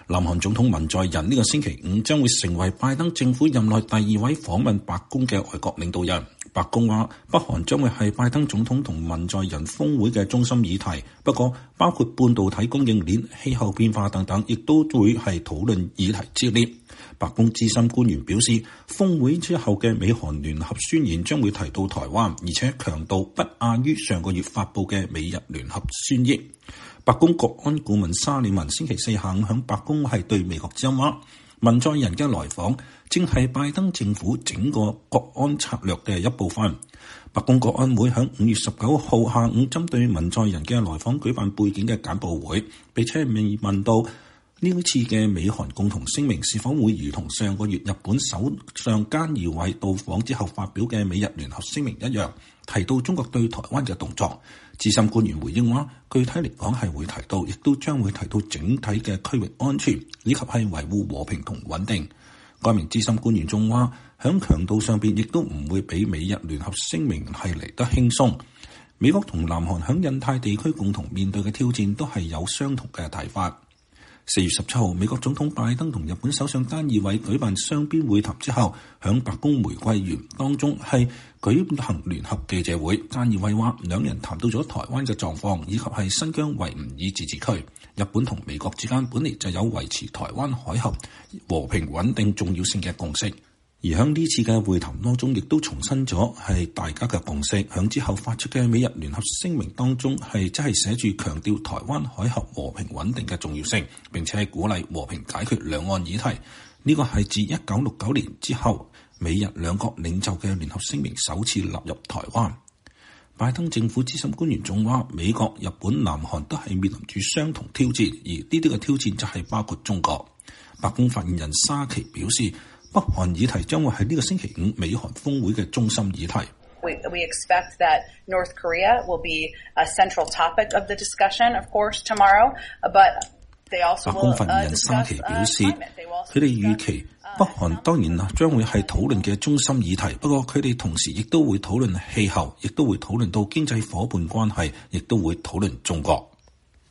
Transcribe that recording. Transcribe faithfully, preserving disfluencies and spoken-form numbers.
南韓總統文在寅呢個星期五將會成為拜登政府任內第二位訪問白宮嘅外國領導人。白宮話，北韓將會係拜登總統同文在寅峰會嘅中心議題，不過包括半導體供應鏈、氣候變化等等，亦都會係討論議題之列。白宮資深官員表示，峰會之後嘅美韓聯合宣言將會提到台灣，而且強度不亞於上個月發布嘅美日聯合宣言。白宮國安顧問沙利文星期四下午響白宮係對美國之音話，文在寅嘅來訪正係拜登政府整個國安策略嘅一部分。白宮國安會響五月十九號下午針對文在寅嘅來訪舉辦背景嘅簡報會，並且未問到呢次嘅美韓共同聲明是否會如同上個月日本首相菅義偉到訪之後發表嘅美日聯合聲明一樣，提到中國對台灣嘅動作。資深官員回應話，具體嚟講係會提到，亦都將會提到整體嘅區域安全，以及係維護和平同穩定。該名資深官員仲話，響強度上邊亦都唔會比美日聯合聲明係嚟得輕鬆。美國同南韓響印太地區共同面對嘅挑戰都係有相同嘅睇法。四月十七號，美國總統拜登同日本首相菅義偉舉辦雙邊會談之後，響白宮玫瑰園當中係舉行聯合記者會。菅義偉話，兩人談到咗台灣嘅狀況，以及係新疆維吾爾自治區。日本同美國之間本嚟就有維持台灣海峽和平穩定重要性嘅共識。而喺呢次嘅會談當中，亦都重申咗係大家嘅共識。喺之後發出嘅美日聯合聲明當中，係即係寫住強調台灣海峽和平穩定嘅重要性，並且係鼓勵和平解決兩岸議題。呢個係自一九六九年之後，美日兩國領袖嘅聯合聲明首次納入台灣。拜登政府資深官員仲話，美國、日本、南韓都係面臨住相同挑戰，而呢啲嘅挑戰就係包括中國。白宮發言人沙奇表示，北韓議題將會係呢個星期五美韓峰會嘅中心議題。 We, we expect that North Korea will be a central topic of the discussion, of course, tomorrow. But they also will, 白宮發言人沙奇表示，佢哋預期北韓當然啊將會係討論嘅中心議題，不過佢哋同時亦都會討論氣候，亦都會討論到經濟夥伴關係，亦都會討論中國。